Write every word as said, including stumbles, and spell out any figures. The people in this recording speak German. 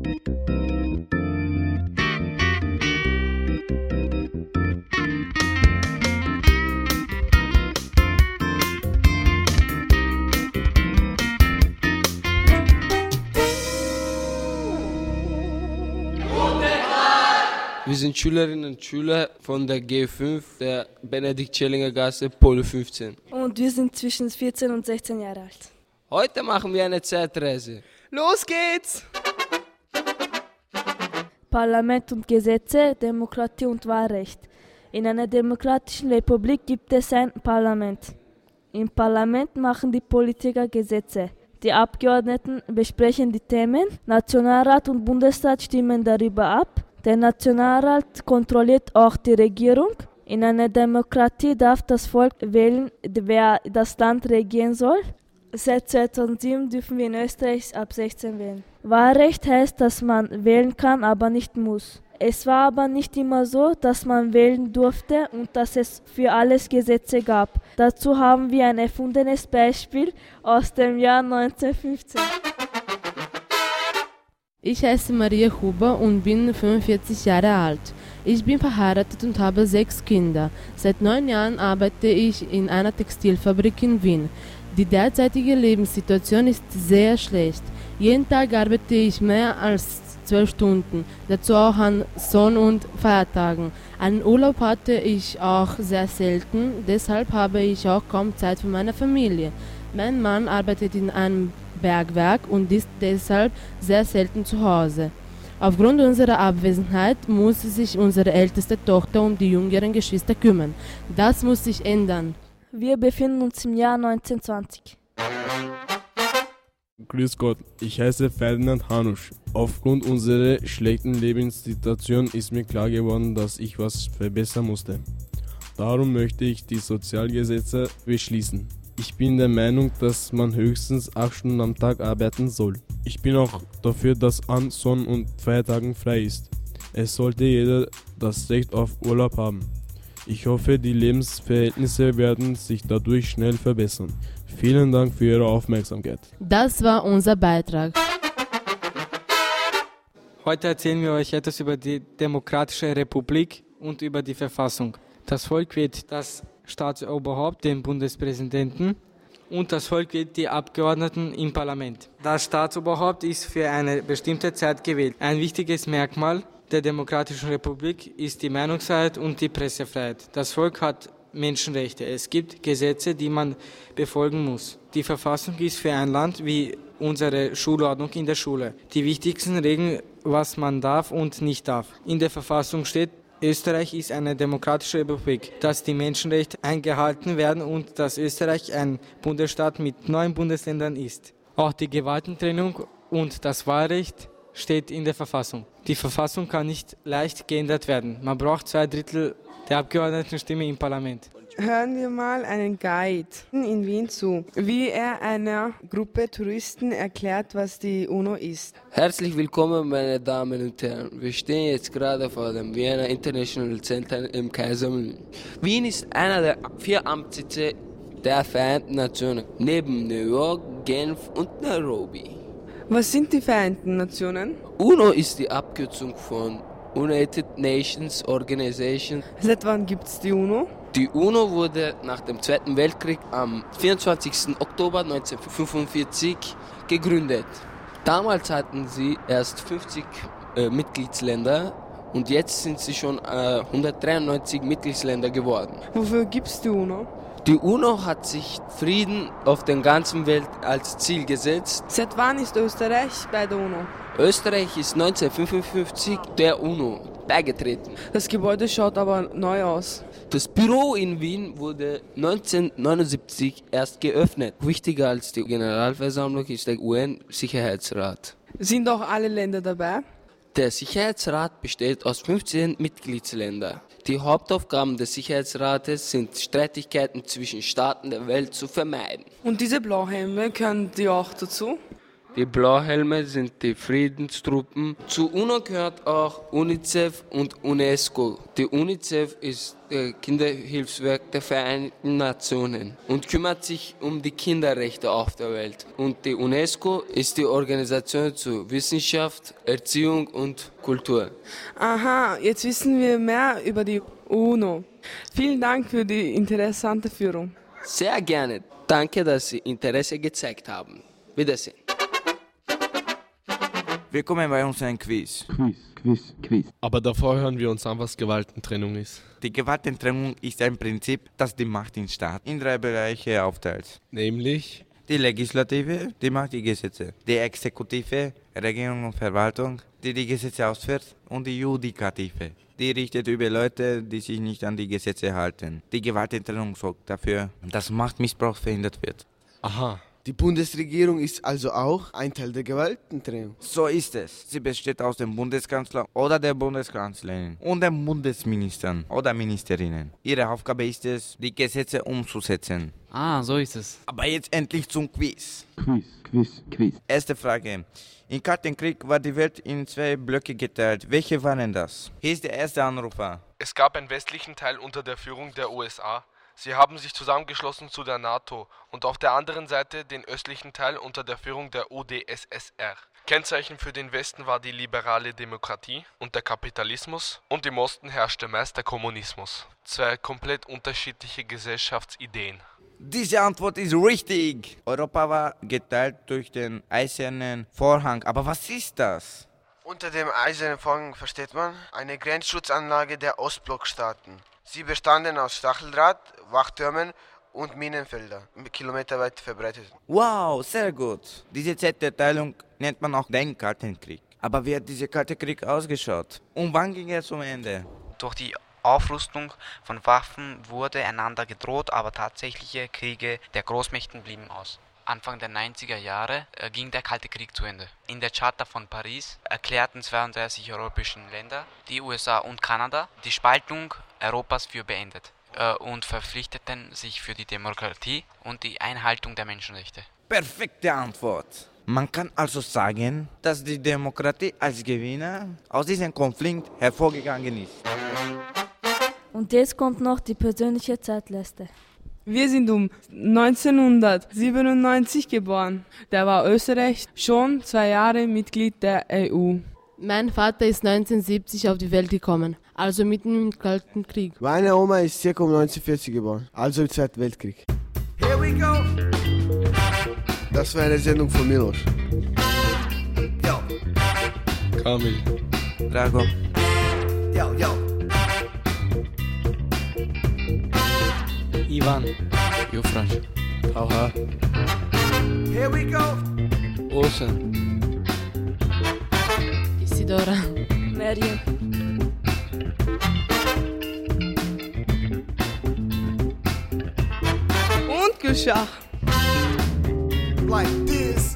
Wir sind Schülerinnen und Schüler von der G fünf der Benedikt-Schellinger-Gasse, Pole fünfzehn. Und wir sind zwischen vierzehn und sechzehn Jahre alt. Heute machen wir eine Zeitreise. Los geht's! Parlament und Gesetze, Demokratie und Wahlrecht. In einer demokratischen Republik gibt es ein Parlament. Im Parlament machen die Politiker Gesetze. Die Abgeordneten besprechen die Themen, Nationalrat und Bundesrat stimmen darüber ab. Der Nationalrat kontrolliert auch die Regierung. In einer Demokratie darf das Volk wählen, wer das Land regieren soll. Seit zweitausendsieben dürfen wir in Österreich ab sechzehn wählen. Wahlrecht heißt, dass man wählen kann, aber nicht muss. Es war aber nicht immer so, dass man wählen durfte und dass es für alles Gesetze gab. Dazu haben wir ein erfundenes Beispiel aus dem Jahr neunzehnhundertfünfzehn. Ich heiße Maria Huber und bin fünfundvierzig Jahre alt. Ich bin verheiratet und habe sechs Kinder. Seit neun Jahren arbeite ich in einer Textilfabrik in Wien. Die derzeitige Lebenssituation ist sehr schlecht. Jeden Tag arbeite ich mehr als zwölf Stunden, dazu auch an Sonn- und Feiertagen. Einen Urlaub hatte ich auch sehr selten, deshalb habe ich auch kaum Zeit für meine Familie. Mein Mann arbeitet in einem Bergwerk und ist deshalb sehr selten zu Hause. Aufgrund unserer Abwesenheit muss sich unsere älteste Tochter um die jüngeren Geschwister kümmern. Das muss sich ändern. Wir befinden uns im Jahr neunzehnhundertzwanzig. Grüß Gott, ich heiße Ferdinand Hanusch. Aufgrund unserer schlechten Lebenssituation ist mir klar geworden, dass ich was verbessern musste. Darum möchte ich die Sozialgesetze beschließen. Ich bin der Meinung, dass man höchstens acht Stunden am Tag arbeiten soll. Ich bin auch dafür, dass an Sonn- und Feiertagen frei ist. Es sollte jeder das Recht auf Urlaub haben. Ich hoffe, die Lebensverhältnisse werden sich dadurch schnell verbessern. Vielen Dank für Ihre Aufmerksamkeit. Das war unser Beitrag. Heute erzählen wir euch etwas über die Demokratische Republik und über die Verfassung. Das Volk wählt das Staatsoberhaupt, den Bundespräsidenten, und das Volk wählt die Abgeordneten im Parlament. Das Staatsoberhaupt ist für eine bestimmte Zeit gewählt. Ein wichtiges Merkmal der Demokratischen Republik ist die Meinungsfreiheit und die Pressefreiheit. Das Volk hat Menschenrechte. Es gibt Gesetze, die man befolgen muss. Die Verfassung ist für ein Land wie unsere Schulordnung in der Schule. Die wichtigsten Regeln, was man darf und nicht darf. In der Verfassung steht, Österreich ist eine demokratische Republik, dass die Menschenrechte eingehalten werden und dass Österreich ein Bundesstaat mit neun Bundesländern ist. Auch die Gewaltentrennung und das Wahlrecht steht in der Verfassung. Die Verfassung kann nicht leicht geändert werden. Man braucht zwei Drittel der Abgeordnetenstimme im Parlament. Hören wir mal einen Guide in Wien zu, wie er einer Gruppe Touristen erklärt, was die UNO ist. Herzlich willkommen, meine Damen und Herren. Wir stehen jetzt gerade vor dem Vienna International Center im Kaisermühlen. Wien ist einer der vier Amtssitze der Vereinten Nationen, neben New York, Genf und Nairobi. Was sind die Vereinten Nationen? UNO ist die Abkürzung von United Nations Organization. Seit wann gibt es die UNO? Die UNO wurde nach dem Zweiten Weltkrieg am vierundzwanzigsten Oktober neunzehnhundertfünfundvierzig gegründet. Damals hatten sie erst fünfzig äh, Mitgliedsländer und jetzt sind sie schon äh, hundertdreiundneunzig Mitgliedsländer geworden. Wofür gibt es die UNO? Die UNO hat sich Frieden auf der ganzen Welt als Ziel gesetzt. Seit wann ist Österreich bei der UNO? Österreich ist neunzehnhundertfünfundfünfzig der UNO beigetreten. Das Gebäude schaut aber neu aus. Das Büro in Wien wurde neunzehnhundertneunundsiebzig erst geöffnet. Wichtiger als die Generalversammlung ist der U N-Sicherheitsrat. Sind auch alle Länder dabei? Der Sicherheitsrat besteht aus fünfzehn Mitgliedsländern. Die Hauptaufgaben des Sicherheitsrates sind, Streitigkeiten zwischen Staaten der Welt zu vermeiden. Und diese Blauhelme, können die auch dazu? Die Blauhelme sind die Friedenstruppen. Zu UNO gehört auch UNICEF und UNESCO. Die UNICEF ist das Kinderhilfswerk der Vereinten Nationen und kümmert sich um die Kinderrechte auf der Welt. Und die UNESCO ist die Organisation zu Wissenschaft, Erziehung und Kultur. Aha, jetzt wissen wir mehr über die UNO. Vielen Dank für die interessante Führung. Sehr gerne. Danke, dass Sie Interesse gezeigt haben. Wiedersehen. Willkommen bei unserem Quiz. Quiz, Quiz, Quiz. Aber davor hören wir uns an, was Gewaltentrennung ist. Die Gewaltentrennung ist ein Prinzip, das die Macht im Staat in drei Bereiche aufteilt. Nämlich Die Legislative, die macht die Gesetze. Die Exekutive, Regierung und Verwaltung, die die Gesetze ausführt. Und die Judikative, die richtet über Leute, die sich nicht an die Gesetze halten. Die Gewaltentrennung sorgt dafür, dass Machtmissbrauch verhindert wird. aha. Die Bundesregierung ist also auch ein Teil der Gewaltentrennung. So ist es. Sie besteht aus dem Bundeskanzler oder der Bundeskanzlerin und den Bundesministern oder Ministerinnen. Ihre Aufgabe ist es, die Gesetze umzusetzen. Ah, so ist es. Aber jetzt endlich zum Quiz. Quiz, Quiz, Quiz. Erste Frage. Im Kalten Krieg war die Welt in zwei Blöcke geteilt. Welche waren das? Hier ist der erste Anrufer. Es gab einen westlichen Teil unter der Führung der U S A. Sie haben sich zusammengeschlossen zu der NATO und auf der anderen Seite den östlichen Teil unter der Führung der U d S S R. Kennzeichen für den Westen war die liberale Demokratie und der Kapitalismus und im Osten herrschte meist der Kommunismus. Zwei komplett unterschiedliche Gesellschaftsideen. Diese Antwort ist richtig. Europa war geteilt durch den eisernen Vorhang. Aber was ist das? Unter dem Eisernen Vorhang versteht man eine Grenzschutzanlage der Ostblockstaaten. Sie bestanden aus Stacheldraht, Wachtürmen und Minenfelder, kilometerweit verbreitet. Wow, sehr gut. Diese Zeit der Teilung nennt man auch den Kalten Krieg. Aber wie hat dieser Kalte Krieg ausgeschaut? Und wann ging er zum Ende? Durch die Aufrüstung von Waffen wurde einander gedroht, aber tatsächliche Kriege der Großmächten blieben aus. Anfang der neunziger Jahre äh, ging der Kalte Krieg zu Ende. In der Charta von Paris erklärten zweiunddreißig europäische Länder, die U S A und Kanada, die Spaltung Europas für beendet äh, und verpflichteten sich für die Demokratie und die Einhaltung der Menschenrechte. Perfekte Antwort. Man kann also sagen, dass die Demokratie als Gewinner aus diesem Konflikt hervorgegangen ist. Und jetzt kommt noch die persönliche Zeitliste. Wir sind um neunzehnhundertsiebenundneunzig geboren. Da war Österreich schon zwei Jahre Mitglied der E U. Mein Vater ist neunzehnhundertsiebzig auf die Welt gekommen, also mitten im Kalten Krieg. Meine Oma ist ca. um neunzehnhundertvierzig geboren, also im Zweiten Weltkrieg. Here we go! Das war eine Sendung von Milos. Yo, Kamil. Drago. Yo, yo. Ivan. Jufraš. Aha. Here we go! Osen. Isidora. Meriem. Und Gülşah. Like this.